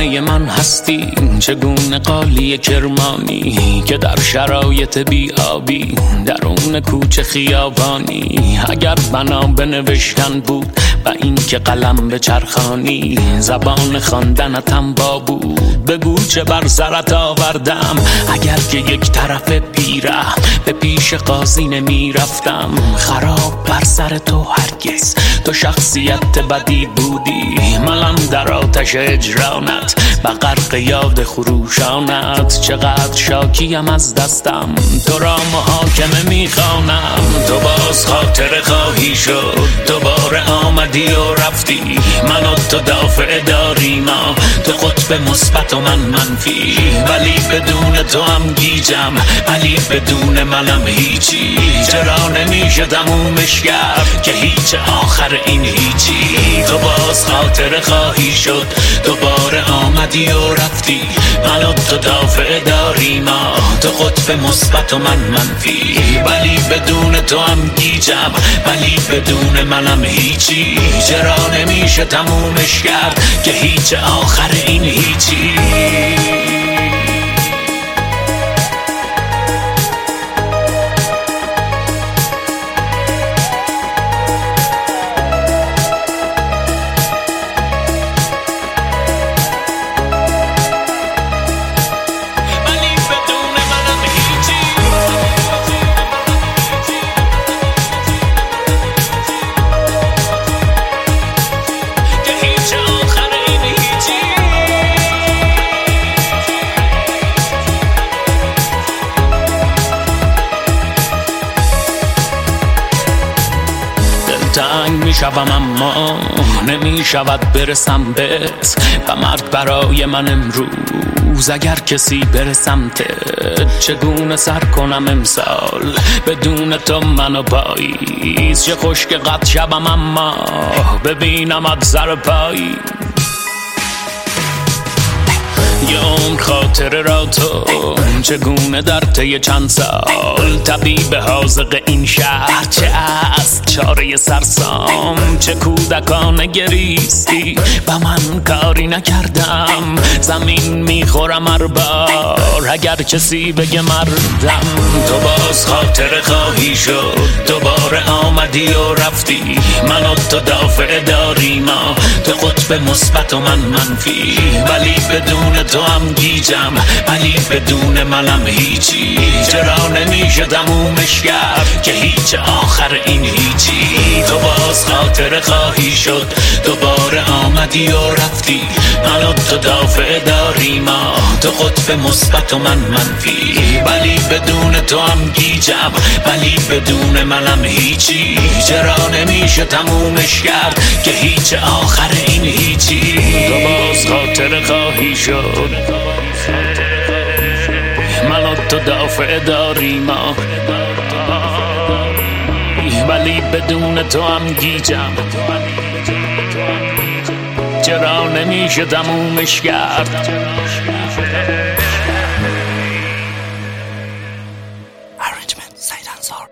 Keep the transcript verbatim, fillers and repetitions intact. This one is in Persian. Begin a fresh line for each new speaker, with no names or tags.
همه من هستی، چگونه قالی کرمانی که در شرایط بی آبی درون کوچه خیابانی. اگر بنا بنوشتن بود و این که قلم به چرخانی، زبان خواندنتم با بود بگو چه بر سرت آوردم. اگر که یک طرف پیره به پیش قاضی نمی رفتم، خراب بر سر تو هرگز تو شخصیت بدی بودی. منم در آتش اجرانت و غرق یاد خروشانت، چقدر شاکیم از دستم تو را محاکمه میخوانم. تو باز خاطر خواهی شد، دوباره آمدی و رفتی، من و تو دافع داری ما، تو قطب مثبت و من منفی. ولی بدون تو هم گیجم، ولی بدون منم هیچی. چرا نمیشه تمومش کرد که هیچ آخر این هیچی. تو باز خاطر خواهی شد، دوباره آمدی و رفتی، من و تو دافع داری ما، تو قطب مثبت و من منفی. ولی بدون تو هم گیجم، ولی بدون منم هیچی. چرا نمیشه تمومش کرد که هیچ آخر این هیچی. تنگ می شوم اما نمی شود برسم بهت، و مرگ برای من امروز اگر کسی برسم ت. چگونه سر کنم امسال بدون تو منو پاییز، چه خوش که قد شبم اما ببینمت سر پایی. یه عمر خاطره را تو چگونه در طی چند سال، طبیب حاذق این شهر چه است چاره سرسام، چه کودکانه گریستی و من کاری نکردم. زمین میخورم هر بار اگر کسی بگه مردم. تو باز خاطره خواهی شد، دوباره آمدی و رفتی، من و تو دافع داری ما، تو قطب مثبت و من منفی. ولی بدون تو هم گیجم، ولی بدون منم هیچی. چرا نمیشه تمومش کرد که هیچ آخر این هیچی. تو باز خاطره خواهی شد، دوباره آمدی و رفتی، من و تو دافع داری ما، تو قطب مثبت و من منفی. ولی بدون تو هم گیجم، ولی بدون منم هیچی. چرا نمیشه تمومش کرد که هیچ آخر این هیچی. تو باز خاطره خواهی شد، من و تو دافع داری ما، ولی بدون تو هم گیجم. چرا نمیشه تمومش کرد.
Arrangement سید انصار.